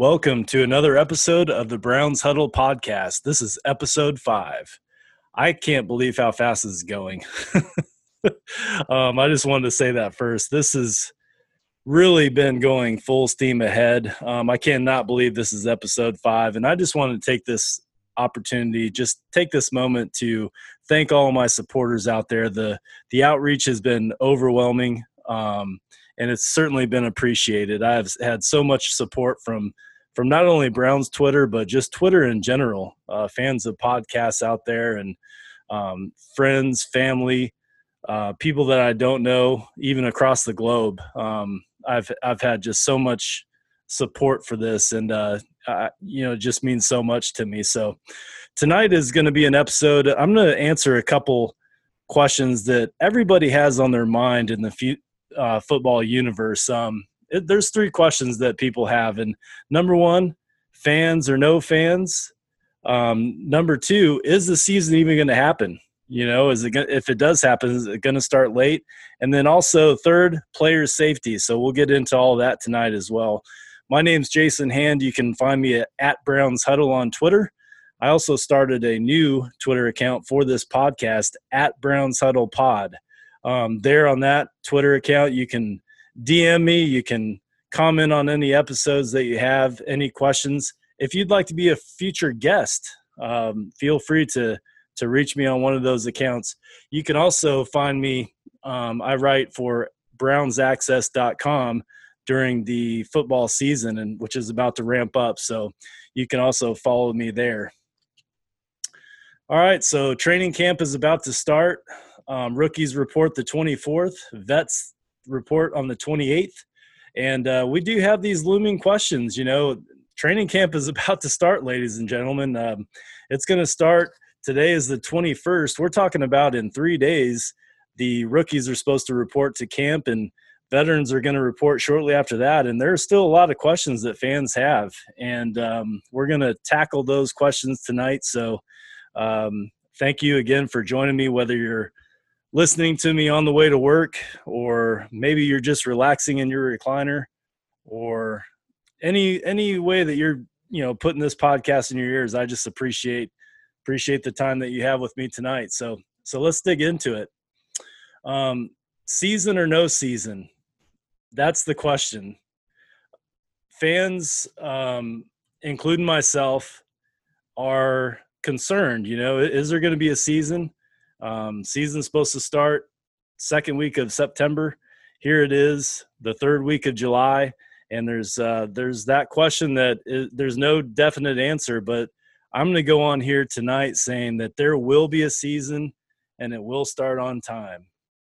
Welcome to another episode of the Browns Huddle podcast. This is episode 5. I can't believe how fast this is going. I just wanted to say that first. This has really been going full steam ahead. I cannot believe this is episode 5, and I just wanted to take this opportunity, just take this moment to thank all of my supporters out there. The outreach has been overwhelming, and it's certainly been appreciated. I've had so much support from not only Browns Twitter, but just Twitter in general, fans of podcasts out there, and friends, family, people that I don't know, even across the globe. I've had just so much support for this, and it just means so much to me. So tonight is going to be an episode. I'm going to answer a couple questions that everybody has on their mind in the football universe. There's 3 questions that people have, and number 1, fans or no fans. Number 2, is the season even going to happen? If it does happen, is it going to start late? And then also 3rd, player safety. So we'll get into all that tonight as well. My name's Jason Hand. You can find me at Browns Huddle on Twitter. I also started a new Twitter account for this podcast, at Browns Huddle Pod. There on that Twitter account, you can DM me. You can comment on any episodes that you have, any questions. If you'd like to be a future guest, feel free to reach me on one of those accounts. You can also find me. I write for brownsaccess.com during the football season, and which is about to ramp up. So you can also follow me there. All right, so training camp is about to start. Rookies report the 24th. Vets report on the 28th. And we do have these looming questions. Training camp is about to start, ladies and gentlemen. It's going to start. Today is the 21st. We're talking about in 3 days, the rookies are supposed to report to camp, and veterans are going to report shortly after that. And there are still a lot of questions that fans have. And we're going to tackle those questions tonight. So thank you again for joining me, whether you're listening to me on the way to work, or maybe you're just relaxing in your recliner, or any way that you're putting this podcast in your ears. I just appreciate the time that you have with me tonight. So let's dig into it. Season or no season? That's the question. Fans, including myself, are concerned. Is there going to be a season? Season's supposed to start 2nd week of September. Here it is, the 3rd week of July, and there's that question that there's no definite answer, but I'm going to go on here tonight saying that there will be a season and it will start on time.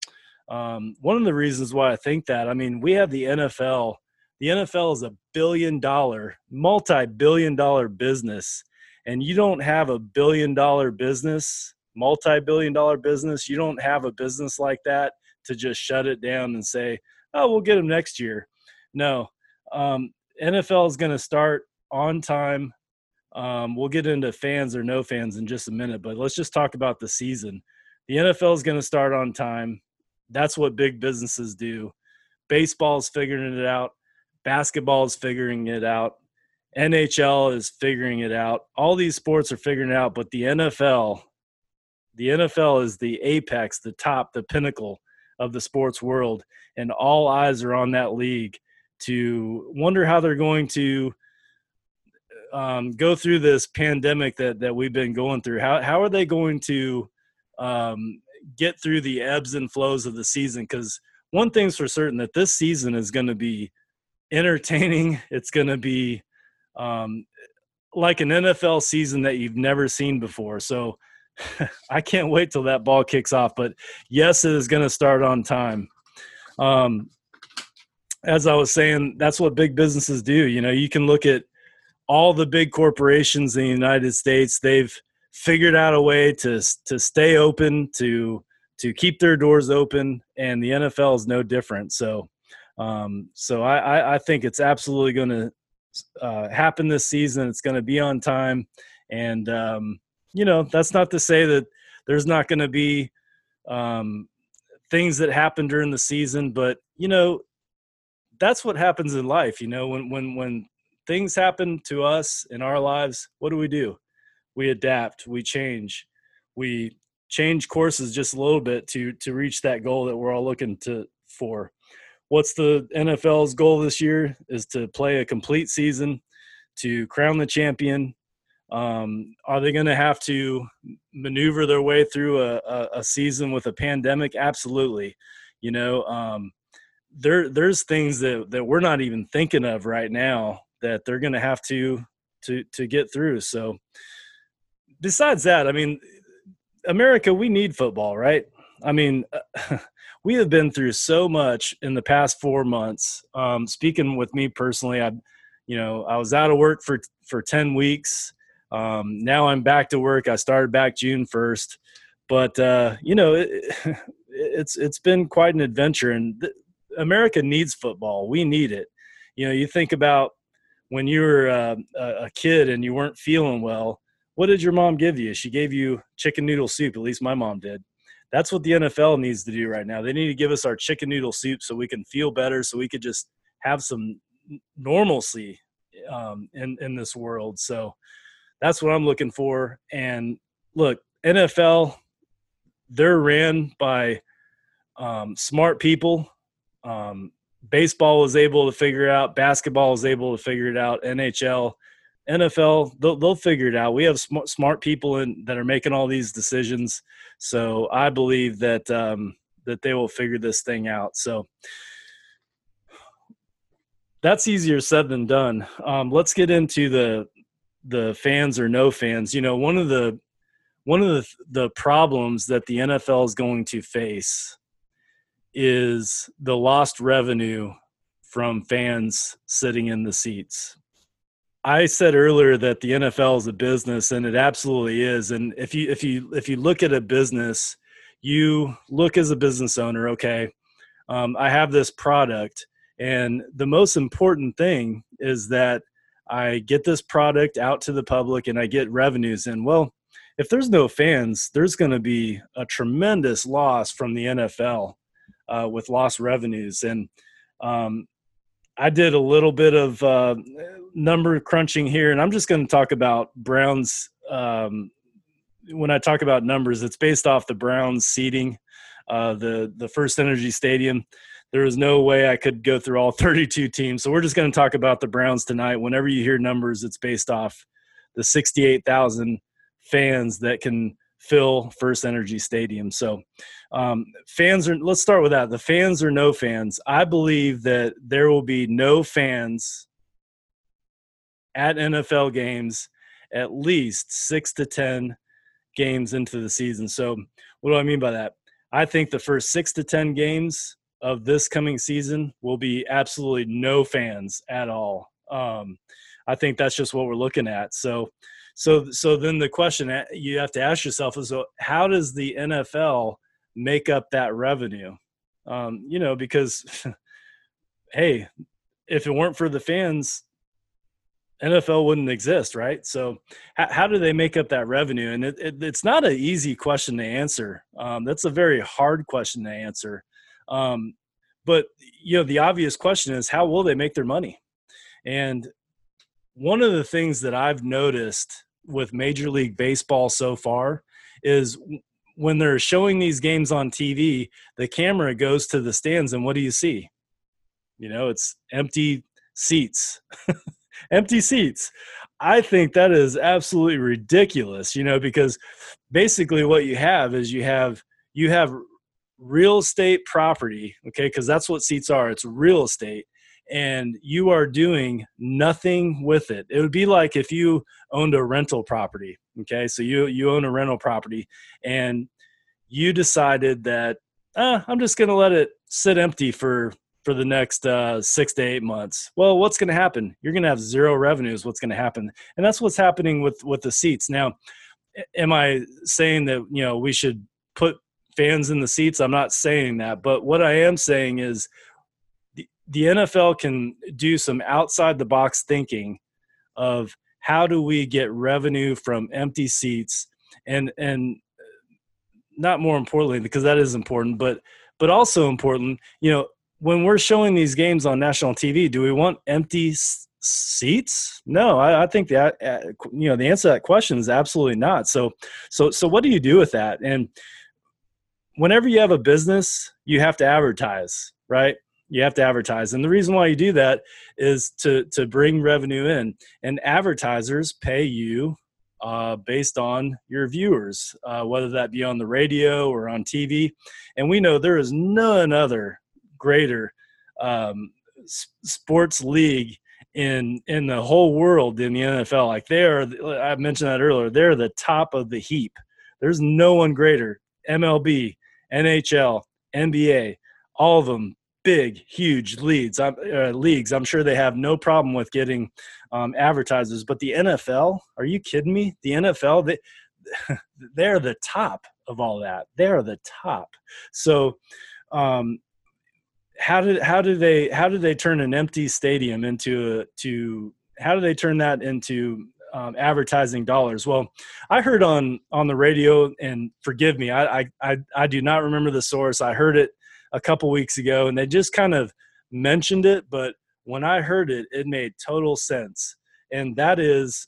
One of the reasons why I think that, we have the NFL. The NFL is a multi-billion-dollar business, and you don't have a billion-dollar business, multi-billion-dollar business. You don't have a business like that to just shut it down and say, oh, we'll get them next year. No. NFL is going to start on time. We'll get into fans or no fans in just a minute, but let's just talk about the season. The NFL is going to start on time. That's what big businesses do. Baseball is figuring it out. Basketball is figuring it out. NHL is figuring it out. All these sports are figuring it out, but the NFL is the apex, the top, the pinnacle of the sports world, and all eyes are on that league to wonder how they're going to go through this pandemic that we've been going through. How are they going to get through the ebbs and flows of the season? Because one thing's for certain, that this season is going to be entertaining. It's going to be like an NFL season that you've never seen before. So I can't wait till that ball kicks off. But yes, it is going to start on time. As I was saying, that's what big businesses do. You can look at all the big corporations in the United States. They've figured out a way to stay open, to keep their doors open, and the NFL is no different. So I think it's absolutely going to happen this season. It's going to be on time, and that's not to say that there's not going to be things that happen during the season, but that's what happens in life. When things happen to us in our lives, what do? We adapt, we change courses just a little bit to reach that goal that we're all looking for. What's the NFL's goal this year? Is to play a complete season, to crown the champion. Are they going to have to maneuver their way through a season with a pandemic? Absolutely. There's things that we're not even thinking of right now that they're going to have to get through. So besides that, I mean, America, we need football, right? I mean, we have been through so much in the past 4 months. Speaking with me personally, I was out of work for 10 weeks. Now I'm back to work. I started back June 1st, but it's been quite an adventure, and America needs football. We need it. You think about when you were a kid and you weren't feeling well. What did your mom give you? She gave you chicken noodle soup. At least my mom did. That's what the NFL needs to do right now. They need to give us our chicken noodle soup so we can feel better, so we could just have some normalcy in this world. So that's what I'm looking for. And look, NFL, they're ran by smart people. Baseball was able to figure it out. Basketball was able to figure it out. NHL, NFL, they'll figure it out. We have smart people that are making all these decisions. So I believe that that they will figure this thing out. So that's easier said than done. Let's get into the fans or no fans. One of the problems that the NFL is going to face is the lost revenue from fans sitting in the seats. I said earlier that the NFL is a business, and it absolutely is. And if you look at a business, you look as a business owner, okay, I have this product, and the most important thing is that I get this product out to the public and I get revenues in. Well, if there's no fans, there's going to be a tremendous loss from the NFL with lost revenues. And I did a little bit of number crunching here, and I'm just going to talk about Browns. When I talk about numbers, it's based off the Browns seating, the First Energy Stadium. There was no way I could go through all 32 teams. So we're just going to talk about the Browns tonight. Whenever you hear numbers, it's based off the 68,000 fans that can fill First Energy Stadium. So let's start with that. The fans or no fans. I believe that there will be no fans at NFL games at least 6 to 10 games into the season. So what do I mean by that? I think the first 6 to 10 games of this coming season will be absolutely no fans at all. I think that's just what we're looking at. So then the question you have to ask yourself is, how does the NFL make up that revenue? Because, hey, if it weren't for the fans, NFL wouldn't exist, right? So how do they make up that revenue? And it's not an easy question to answer. That's a very hard question to answer. But the obvious question is, how will they make their money? And one of the things that I've noticed with Major League Baseball so far is when they're showing these games on TV, the camera goes to the stands, and what do you see? It's empty seats. Empty seats. I think that is absolutely ridiculous, because basically what you have is you have real estate property, okay, because that's what seats are. It's real estate, and you are doing nothing with it. It would be like if you owned a rental property, okay? So you own a rental property, and you decided that I'm just going to let it sit empty for the next 6 to 8 months. Well, what's going to happen? You're going to have zero revenues. What's going to happen? And that's what's happening with the seats. Now, am I saying that, we should put fans in the seats? I'm not saying that. But what I am saying is the NFL can do some outside the box thinking of how do we get revenue from empty seats, and not more importantly, because that is important, but also important, when we're showing these games on national TV, do we want empty Seats? No, I think that the answer to that question is absolutely not. So what do you do with that? And whenever you have a business, you have to advertise, right? You have to advertise, and the reason why you do that is to bring revenue in. And advertisers pay you based on your viewers, whether that be on the radio or on TV. And we know there is none other greater sports league in the whole world than the NFL. Like I mentioned that earlier, they're the top of the heap. There's no one greater. MLB, NHL, NBA, all of them big, huge leagues. I'm sure they have no problem with getting advertisers. But the NFL, are you kidding me? The NFL, they're the top of all that. They're the top. So how do they turn an empty stadium into how do they turn that into advertising dollars? Well, I heard on the radio, and forgive me, I do not remember the source. I heard it a couple weeks ago, and they just kind of mentioned it, but when I heard it, it made total sense. And that is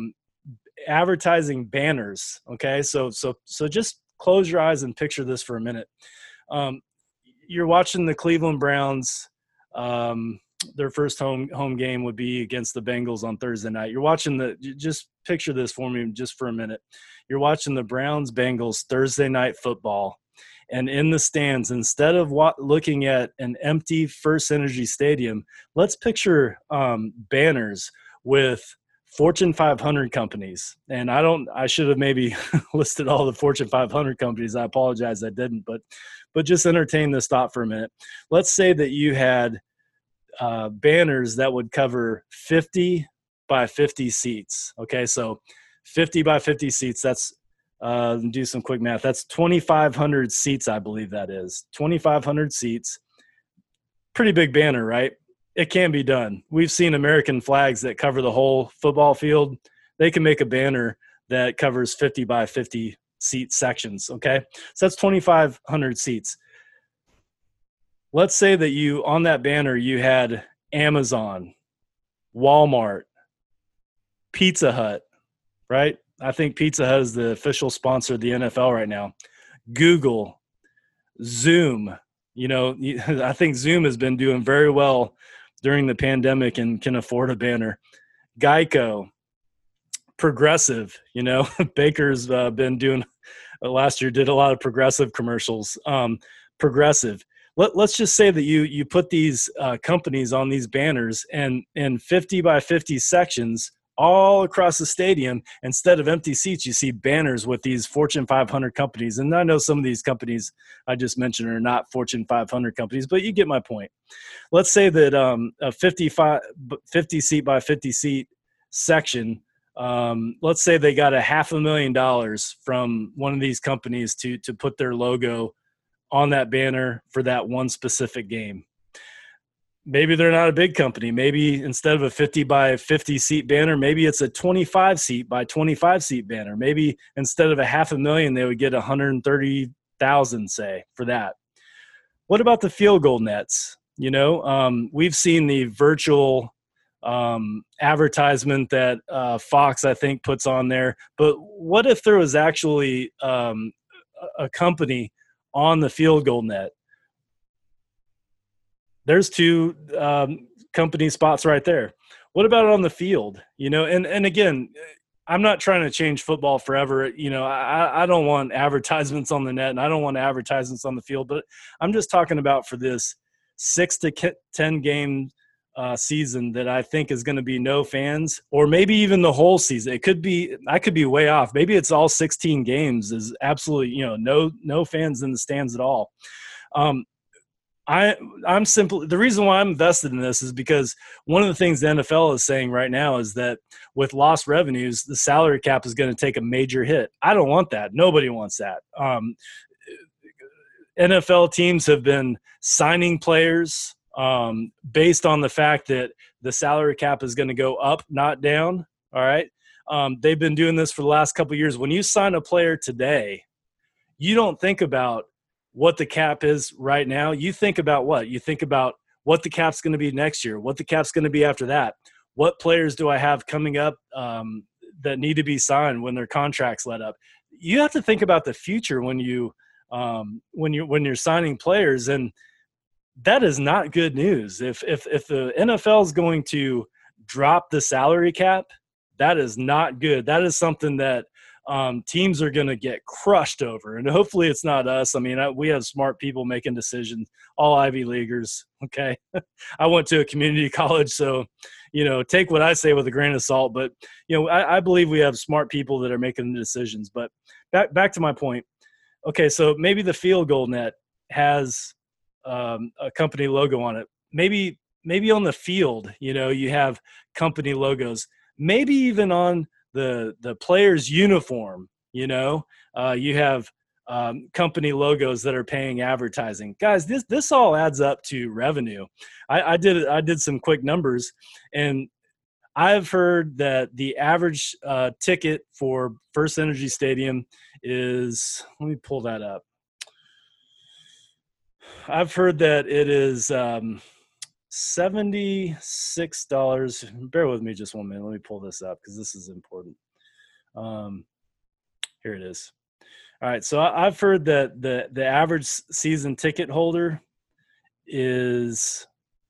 advertising banners. Okay, so just close your eyes and picture this for a minute. You're watching the Cleveland Browns. Their first home game would be against the Bengals on Thursday night. You're watching just picture this for me just for a minute. You're watching the Browns-Bengals Thursday night football, and in the stands, instead of looking at an empty First Energy Stadium, let's picture banners with Fortune 500 companies. And I should have maybe listed all the Fortune 500 companies. I apologize, I didn't, but just entertain this thought for a minute. Let's say that you had banners that would cover 50 by 50 seats. Okay, so 50 by 50 seats, that's do some quick math. That's 2,500 seats, I believe that is. 2,500 seats. Pretty big banner, right? It can be done. We've seen American flags that cover the whole football field. They can make a banner that covers 50 by 50 seat sections, okay? So that's 2,500 seats. Let's say that on that banner, you had Amazon, Walmart, Pizza Hut, right? I think Pizza Hut is the official sponsor of the NFL right now. Google, Zoom. I think Zoom has been doing very well during the pandemic and can afford a banner. Geico, Progressive. Baker's been doing last year, did a lot of Progressive commercials. Progressive. Let's just say that you put these companies on these banners and in 50 by 50 sections all across the stadium. Instead of empty seats, you see banners with these Fortune 500 companies. And I know some of these companies I just mentioned are not Fortune 500 companies, but you get my point. Let's say that a 50 seat by 50 seat section, let's say they got $500,000 from one of these companies to put their logo on that banner for that one specific game. Maybe they're not a big company. Maybe instead of a 50 by 50 seat banner, maybe it's a 25 seat by 25 seat banner. Maybe instead of $500,000, they would get 130,000, say, for that. What about the field goal nets? We've seen the virtual advertisement that Fox, I think, puts on there. But what if there was actually a company on the field goal net? There's two company spots right there. What about on the field? And again, I'm not trying to change football forever. I don't want advertisements on the net, and I don't want advertisements on the field, but I'm just talking about for this 6 to 10 game season that I think is going to be no fans, or maybe even the whole season. I could be way off. Maybe it's all 16 games is absolutely, no fans in the stands at all. I'm simply, the reason why I'm invested in this is because one of the things the NFL is saying right now is that with lost revenues, the salary cap is going to take a major hit. I don't want that. Nobody wants that. NFL teams have been signing players based on the fact that the salary cap is going to go up, not down. All right. They've been doing this for the last couple of years. When you sign a player today, you don't think about what the cap is right now. You think about what? You think about what the cap's going to be next year, what the cap's going to be after that. what players do I have coming up that need to be signed when their contracts let up. You have to think about the future when you're signing players, and that is not good news. If the NFL is going to drop the salary cap, that is not good. That is something that teams are going to get crushed over, and hopefully it's not us. I mean, we have smart people making decisions, all Ivy Leaguers. Okay, I went to a community college, so take what I say with a grain of salt. But I believe we have smart people that are making the decisions. But back to my point. Okay, so maybe the field goal net has a company logo on it. Maybe on the field, you have company logos. Maybe even on the player's uniform, you have company logos that are paying advertising. Guys, this all adds up to revenue. I did some quick numbers, and I've heard that the average ticket for First Energy Stadium is, let me pull that up. I've heard that it is $76. Bear with me just 1 minute. Let me pull this up because this is important. Here it is. All right, so I've heard that the average season ticket holder is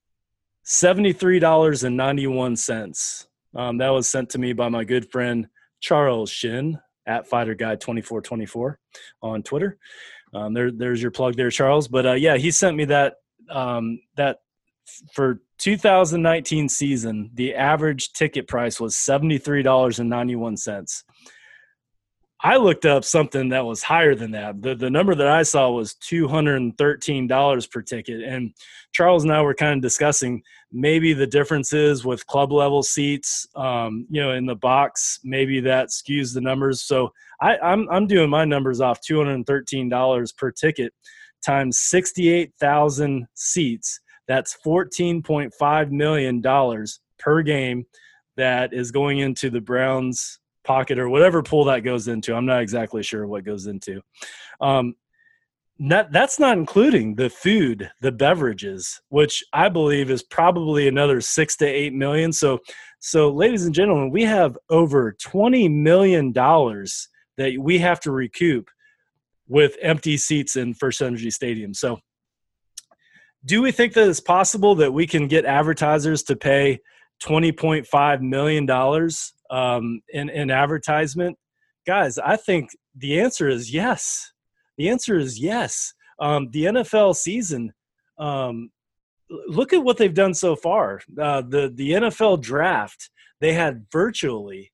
$73.91. That was sent to me by my good friend Charles Shin at FighterGuy2424 on Twitter. There's your plug there, Charles. But he sent me that for 2019 season, the average ticket price was $73.91. I looked up something that was higher than that. The number that I saw was $213 per ticket. And Charles and I were kind of discussing maybe the differences with club level seats, in the box, maybe that skews the numbers. So I'm doing my numbers off $213 per ticket times 68,000 seats. That's $14.5 million per game that is going into the Browns' pocket or whatever pool that goes into. I'm not exactly sure what goes into. That's not including the food, the beverages, which I believe is probably another 6 to 8 million. So ladies and gentlemen, we have over $20 million that we have to recoup with empty seats in First Energy Stadium. So do we think that it's possible that we can get advertisers to pay $20.5 million in advertisement? Guys, I think the answer is yes. The answer is yes. The NFL season, look at what they've done so far. The NFL draft, they had virtually,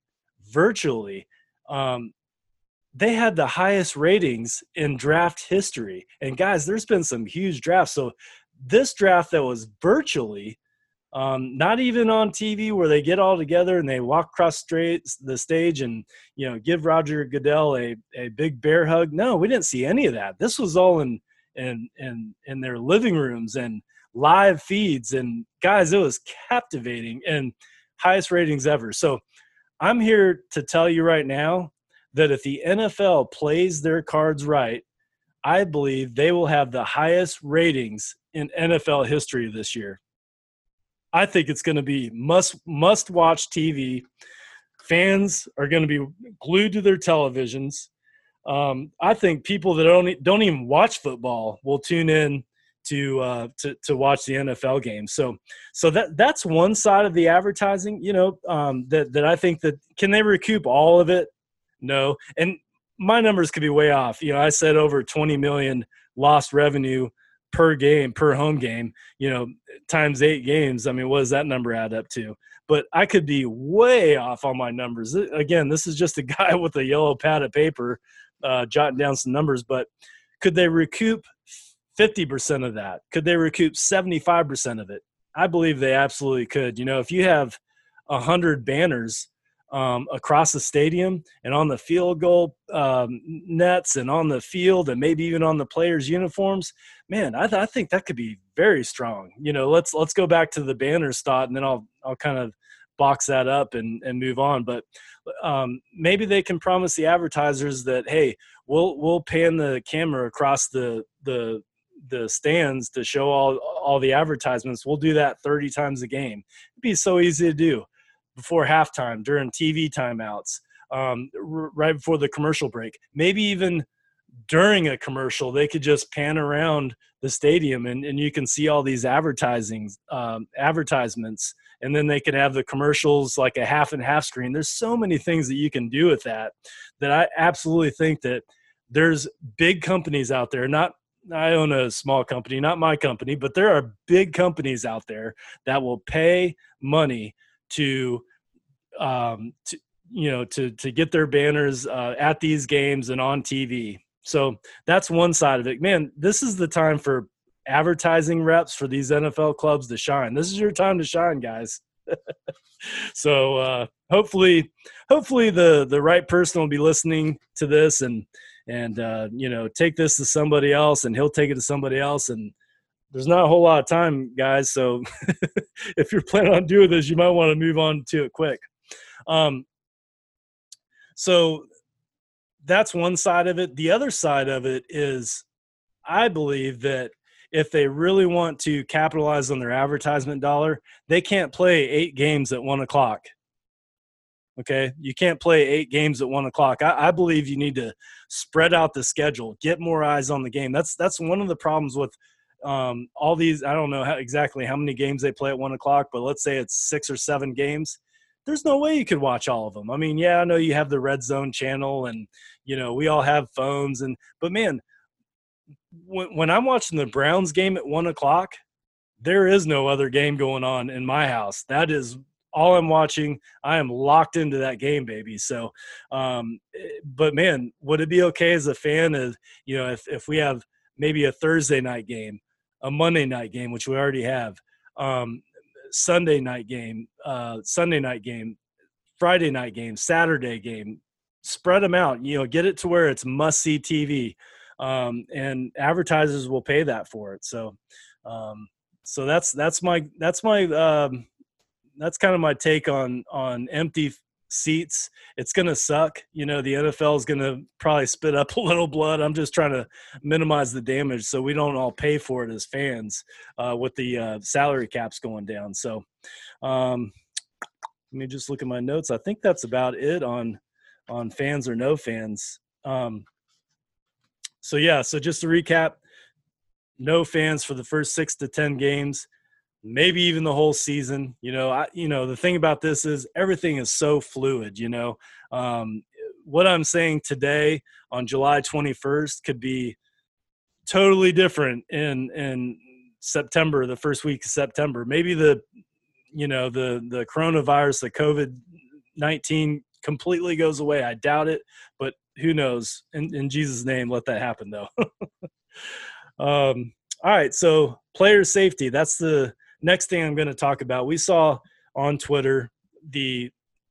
they had the highest ratings in draft history. And guys, there's been some huge drafts. So this draft that was virtually, not even on TV where they get all together and they walk across the stage and, give Roger Goodell a big bear hug. No, we didn't see any of that. This was all in their living rooms and live feeds. And guys, it was captivating and highest ratings ever. So I'm here to tell you right now that if the NFL plays their cards right, I believe they will have the highest ratings in NFL history this year. I think it's going to be must-watch TV. Fans are going to be glued to their televisions. I think people that don't even watch football will tune in to watch the NFL game. So that's one side of the advertising. That I think that can they recoup all of it? No, and my numbers could be way off. I said over 20 million lost revenue per game, per home game, times 8 games. I mean, what does that number add up to? But I could be way off on my numbers. Again, this is just a guy with a yellow pad of paper jotting down some numbers. But could they recoup 50% of that? Could they recoup 75% of it? I believe they absolutely could. If you have 100 banners across the stadium and on the field goal nets and on the field and maybe even on the players' uniforms, man, I think that could be very strong. Let's go back to the banners thought, and then I'll kind of box that up and move on. But maybe they can promise the advertisers that, hey, we'll pan the camera across the stands to show all the advertisements. We'll do that 30 times a game. It'd be so easy to do. before halftime, during TV timeouts, right before the commercial break, maybe even during a commercial, they could just pan around the stadium and you can see all these advertisements, and then they can have the commercials like a half and half screen. There's so many things that you can do with that I absolutely think that there's big companies out there. Not, I own a small company, not my company, but there are big companies out there that will pay money to to get their banners at these games and on TV. So that's one side of it. Man, this is the time for advertising reps for these NFL clubs to shine. This is your time to shine, guys. So hopefully the right person will be listening to this and take this to somebody else, and he'll take it to somebody else. And there's not a whole lot of time, guys. So if you're planning on doing this, you might want to move on to it quick. So that's one side of it. The other side of it is, I believe that if they really want to capitalize on their advertisement dollar, they can't play 8 games at 1 o'clock. Okay. You can't play 8 games at 1 o'clock. I believe you need to spread out the schedule, get more eyes on the game. That's one of the problems with all these. I don't know exactly how many games they play at 1 o'clock, but let's say it's 6 or 7 games. There's no way you could watch all of them. I mean, yeah, I know you have the Red Zone channel, and we all have phones, but man, when I'm watching the Browns game at 1 o'clock, there is no other game going on in my house. That is all I'm watching. I am locked into that game, baby. So, but man, would it be okay as a fan of, if we have maybe a Thursday night game, a Monday night game, which we already have, Sunday night game, Friday night game, Saturday game, spread them out, get it to where it's must-see TV, and advertisers will pay that for it. So that's kind of my take on empty seats. It's going to suck. The NFL is going to probably spit up a little blood. I'm just trying to minimize the damage so we don't all pay for it as fans with the salary caps going down. So let me just look at my notes. I think that's about it on fans or no fans. So just to recap, no fans for the first 6 to 10 games, maybe even the whole season. The thing about this is everything is so fluid. What I'm saying today on July 21st could be totally different in September, the first week of September. Maybe the coronavirus, the COVID-19 completely goes away. I doubt it, but who knows? In Jesus' name, let that happen though. All right. So player safety, that's the next thing I'm going to talk about. We saw on Twitter the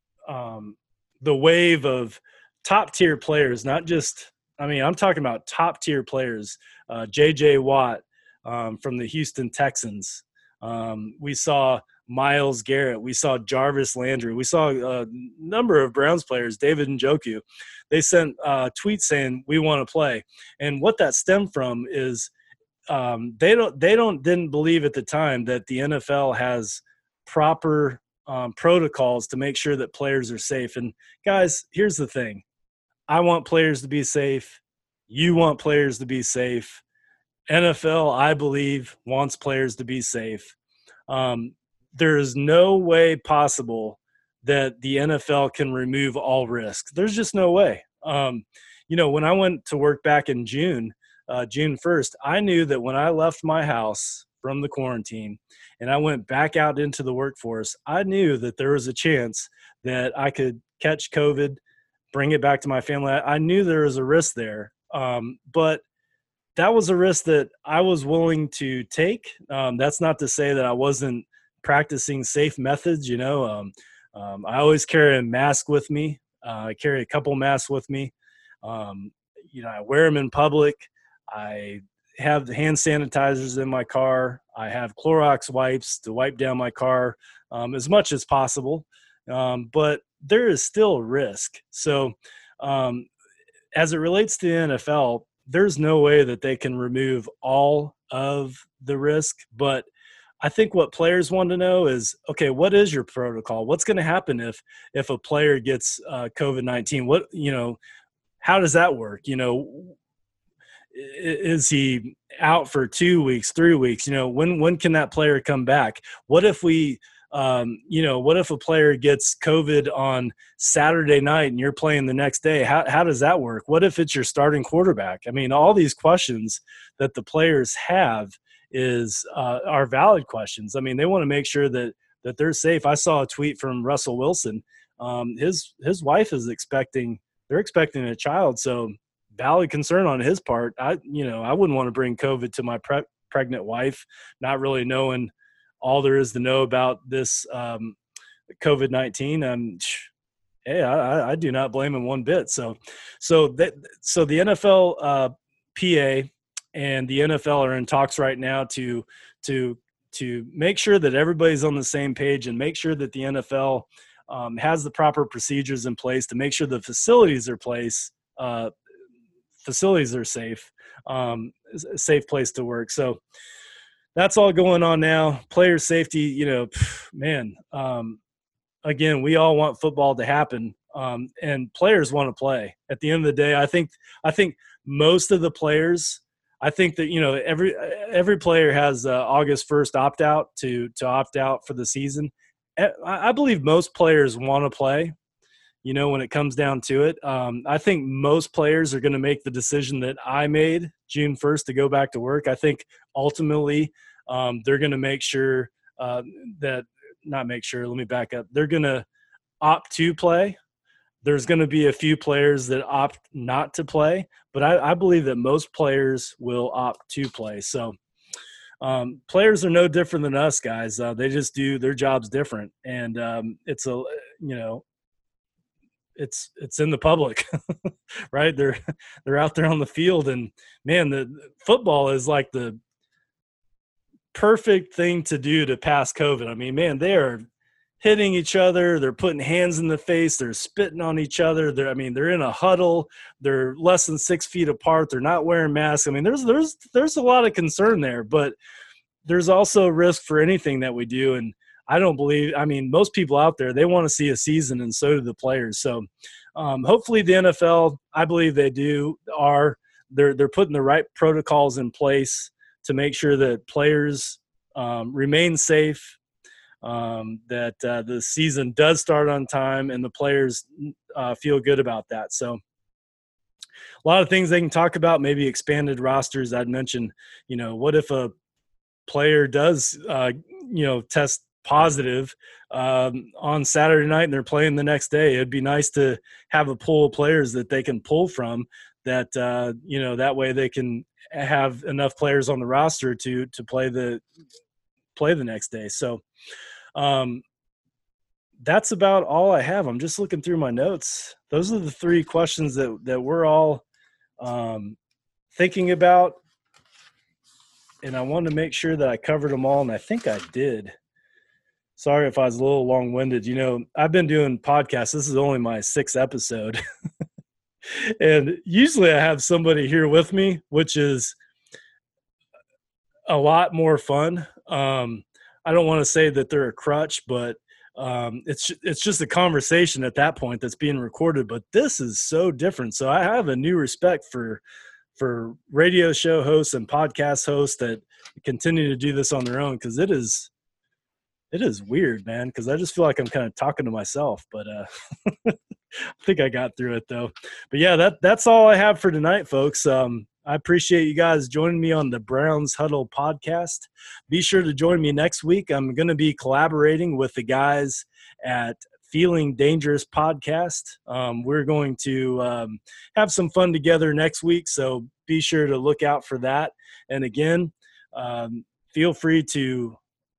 wave of top tier players, not just, I'm talking about top tier players. J.J. Watt from the Houston Texans. We saw Myles Garrett. We saw Jarvis Landry. We saw a number of Browns players, David Njoku. They sent tweets saying, we want to play. And what that stemmed from is they didn't believe at the time that the NFL has proper protocols to make sure that players are safe. And guys, here's the thing. I want players to be safe. You want players to be safe. NFL, I believe, wants players to be safe. There is no way possible that the NFL can remove all risk. There's just no way. When I went to work back in June 1st, I knew that when I left my house from the quarantine and I went back out into the workforce, I knew that there was a chance that I could catch COVID, bring it back to my family. I knew there was a risk there. But that was a risk that I was willing to take. That's not to say that I wasn't practicing safe methods. I always carry a mask with me. I carry a couple masks with me. I wear them in public. I have the hand sanitizers in my car. I have Clorox wipes to wipe down my car as much as possible. But there is still risk. So as it relates to the NFL, there's no way that they can remove all of the risk, but I think what players want to know is, okay, what is your protocol? What's going to happen if a player gets COVID-19? What, how does that work? Is he out for 2 weeks, 3 weeks? When can that player come back? What if what if a player gets COVID on Saturday night and you're playing the next day? How does that work? What if it's your starting quarterback? I mean, all these questions that the players have are valid questions. I mean, they want to make sure that they're safe. I saw a tweet from Russell Wilson. His wife is they're expecting a child, so valid concern on his part. I wouldn't want to bring COVID to my pregnant wife, not really knowing all there is to know about this COVID-19. Hey, I do not blame him one bit. So the NFL PA and the NFL are in talks right now to make sure that everybody's on the same page and make sure that the NFL has the proper procedures in place to make sure the facilities are safe, a safe place to work. So that's all going on now. Player safety, man, again, we all want football to happen, and players want to play. At the end of the day, I think most of the players, I think that every player has August 1st opt out to opt out for the season. I believe most players want to play. When it comes down to it, I think most players are going to make the decision that I made June 1st to go back to work. I think ultimately they're going to make sure let me back up. They're going to opt to play. There's going to be a few players that opt not to play, but I believe that most players will opt to play. So players are no different than us, guys. They just do their jobs different. And it's in the public, right? They're out there on the field, and man, the football is like the perfect thing to do to pass COVID. I mean, man, they are hitting each other. They're putting hands in the face. They're spitting on each other. They're in a huddle. They're less than 6 feet apart. They're not wearing masks. I mean, there's a lot of concern there, but there's also a risk for anything that we do. And most people out there, they want to see a season, and so do the players. So hopefully the NFL, I believe they they're putting the right protocols in place to make sure that players remain safe, that the season does start on time, and the players feel good about that. So a lot of things they can talk about, maybe expanded rosters. I'd mentioned, what if a player does, test positive on Saturday night and they're playing the next day? It'd be nice to have a pool of players that they can pull from that, that way they can have enough players on the roster to play the next day. So that's about all I have. I'm just looking through my notes. Those are the three questions that we're all thinking about. And I wanted to make sure that I covered them all, and I think I did. Sorry if I was a little long-winded. I've been doing podcasts. This is only my 6th episode. And usually I have somebody here with me, which is a lot more fun. I don't want to say that they're a crutch, but it's just a conversation at that point that's being recorded. But this is so different. So I have a new respect for radio show hosts and podcast hosts that continue to do this on their own, because it is weird, man, because I just feel like I'm kind of talking to myself. But I think I got through it, though. But, yeah, that's all I have for tonight, folks. I appreciate you guys joining me on the Browns Huddle podcast. Be sure to join me next week. I'm going to be collaborating with the guys at Feeling Dangerous podcast. We're going to have some fun together next week, so be sure to look out for that. And again, feel free to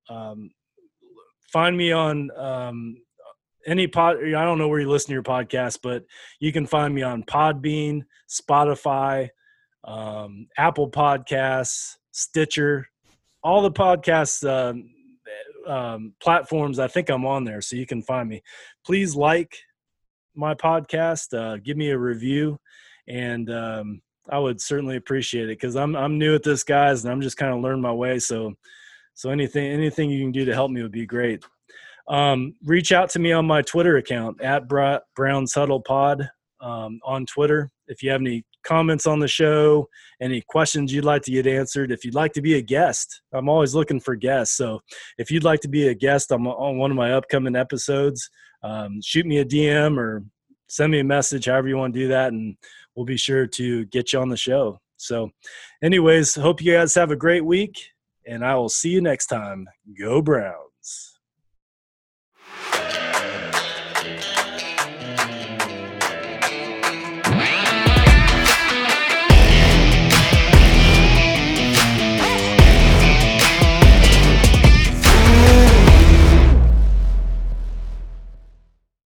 find me on any pod. I don't know where you listen to your podcast, but you can find me on Podbean, Spotify, Apple Podcasts, Stitcher, all the podcasts platforms. I think I'm on there, so you can find me. Please like my podcast, give me a review, and I would certainly appreciate it, because I'm new at this, guys, and I'm just kind of learning my way. So So anything you can do to help me would be great. Reach out to me on my Twitter account at Browns Huddle Pod on Twitter. If you have any comments on the show, any questions you'd like to get answered, if you'd like to be a guest, I'm always looking for guests. So if you'd like to be a guest on one of my upcoming episodes, shoot me a DM or send me a message, however you want to do that, and we'll be sure to get you on the show. So anyways, hope you guys have a great week, and I will see you next time. Go Browns.